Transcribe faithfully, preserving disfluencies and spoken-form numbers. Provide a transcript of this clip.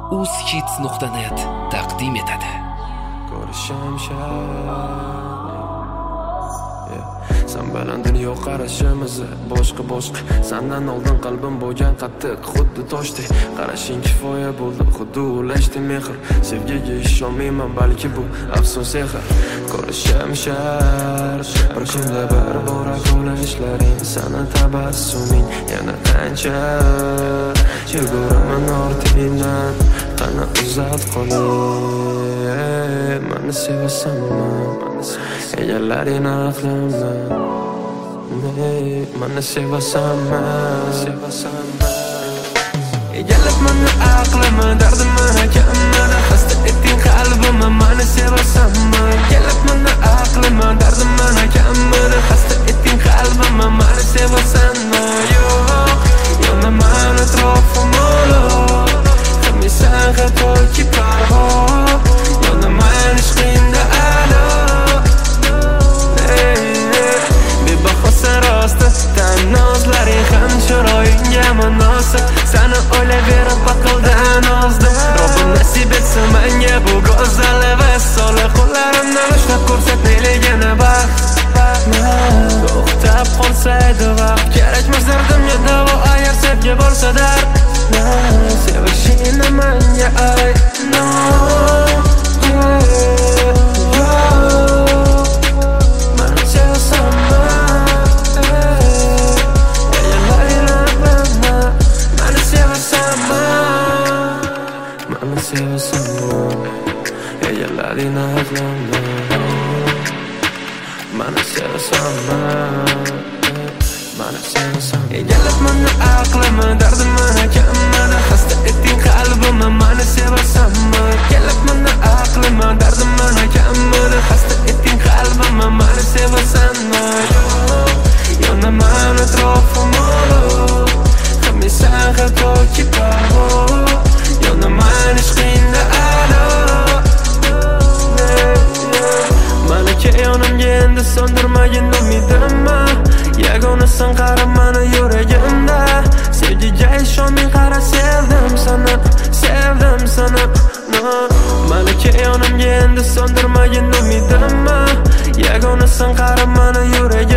uzhits nuqta net taqdim etadi. Ko'rishim Sen bilan dunyo qarashimiz boshqa boshqa. Sendan oldin qalbim bo'lgan qattiq, xuddi toshdek. Qarashing kifoya bo'ldi, xuddi ulashdi mehr. Sevgiga ishonmayman, balki bu afsun sehr. Ko'rishim shart, bir kunda bir bora ko'rishlaring, sana tabassuming yana qancha. Yuguraman ortingdan, qani uzat qo'ling. Meni sevasanmi? Egallaring aqlimni. Meni sevasanmi? Sevasanmi? Egallab meni aqlimni, dardimni, hakamni, xasta etding qalbimni. Meni sevasanmi? Egallab meni aqlimni, dardimni, hakamni, xasta etding qalbimni. Meni sevasanmi? Yo'q, yonaman atrofim o'lib. Qilmaysan xatoki parvo, yonaman ishqingda alo. Bebahosan rosti, tanozlaring ham chiroyingga munosib. Seni o'ylayverib baqildan ozdim. Robbim nasib etsa menga bu go'zal va solih qo'llarimdan ushlab ko'rsatmayligini baxt. To'xtab qolsaydi vaqt, kerakmas dardimga davo agar sevgi bo'lsa dard. Sevishingni menga ayt, no. Meni sevasanmi? Egallaring aqlimni. Meni sevasanmi? Meni sevasanmi? Egallaring aqlimni. Meni sevasanmi? Meni sevasanmi? Egallab meni aqlimni, dardimni, hakamni, xasta etding qalbimni. Meni sevasanmi? Egallab meni aqlimni, dardimni, hakamni, xasta etding qalbimni. Meni sevasanmi? Yonaman atrofim o'lib. Qilmaysan xatoki parvo, yonaman ishqingda alo. Malaka yonimga endi so'ndirmagin umidimni. Yagonasan qara meni yuragimda. Sevgiga ishonmay qara, sevdim seni, sevdim seni. No. Malaka yonimga endi so'ndirmagin umidimni. Yagonasan qara meni yuragimda.